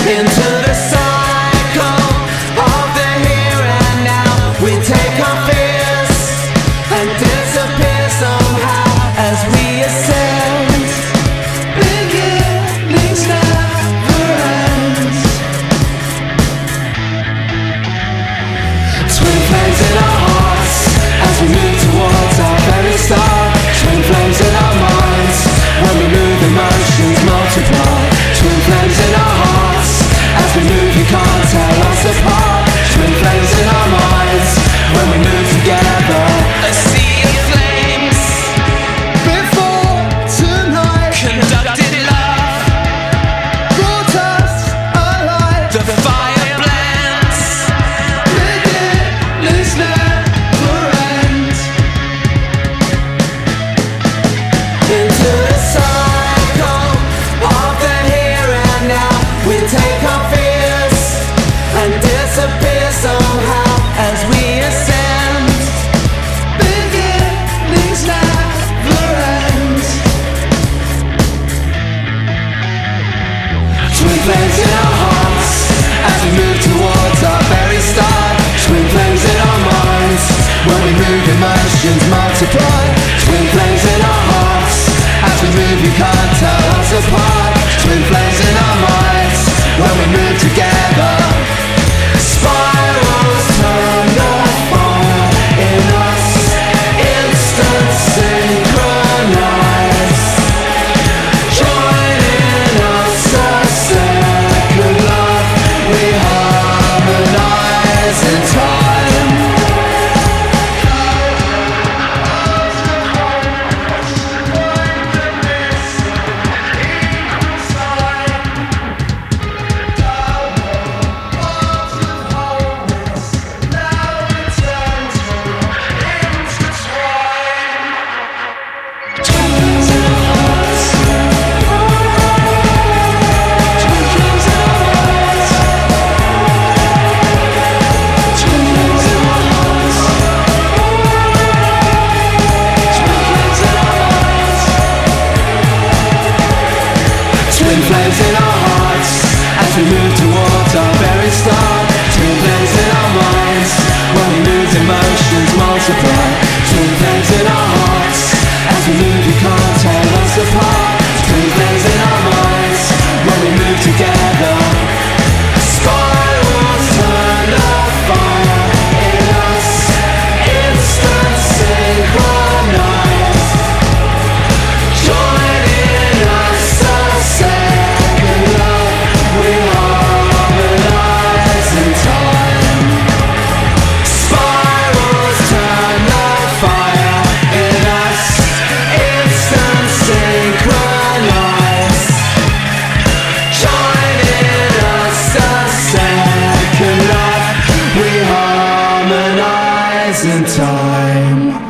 into the cycle of the here and now. We take our fears and disappear somehow as we ascend. Beginnings never end. Twin flames in our hearts as we move towards our very start. Twin flames in our minds when we move, emotions multiply. Twin flames in our hearts as we move, you can't tell us apart. Twin flames in our minds when we move together. A sea of flames before tonight. Conducted love brought us alive. The fire blends. Beginnings never end. Into the cycle of the here and now. We take our fears and disappear somehow as we ascend. Beginnings never end. Twin flames in our hearts as we move towards our very start. Twin flames in our minds when we move, emotions multiply. Twin flames in our hearts as we move, you can't tell us apart. Twin flames in our minds when we move together. Spirals turn the fire in us, instant synchronized. Joining us a second love, we harmonize in time. Twin flames in our hearts as we move towards our very start. Twin flames in our minds when we move, emotions multiply. Twin flames in our hearts as we move, you can't tell us apart. Twin flames in our minds when we move together. Spirals turn the fire in us, instant synchronized. Joining us a second love, we harmonize in time. Spirals turn the fire in us, instant synchronized. Joining us a second love, we harmonize in time.